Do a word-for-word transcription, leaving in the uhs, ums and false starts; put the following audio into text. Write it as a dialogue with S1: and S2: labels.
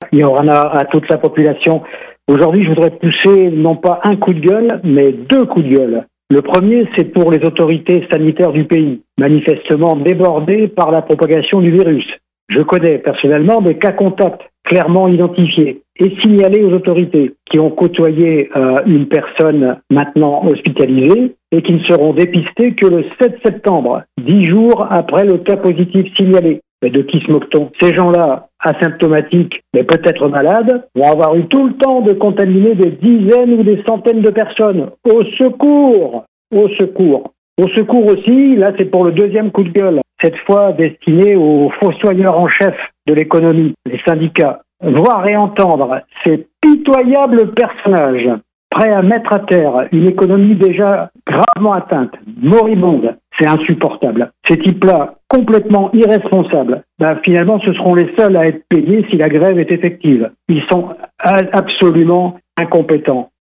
S1: il y en a à toute la population. Aujourd'hui, je voudrais pousser non pas un coup de gueule, mais deux coups de gueule. Le premier, c'est pour les autorités sanitaires du pays, manifestement débordées par la propagation du virus. Je connais personnellement des cas contacts clairement identifiés et signalés aux autorités qui ont côtoyé euh, une personne maintenant hospitalisée et qui ne seront dépistés que le sept septembre, dix jours après le cas positif signalé. Mais de qui se moque-t-on ? Ces gens-là, asymptomatiques, mais peut-être malades, vont avoir eu tout le temps de contaminer des dizaines ou des centaines de personnes. Au secours ! Au secours ! Au secours aussi, là c'est pour le deuxième coup de gueule, cette fois destiné aux fossoyeurs en chef de l'économie, les syndicats. Voir et entendre ces pitoyables personnages prêts à mettre à terre une économie déjà gravement atteinte, moribonde, c'est insupportable. Ces types-là, complètement irresponsables, ben finalement ce seront les seuls à être payés si la grève est effective. Ils sont absolument incompétents.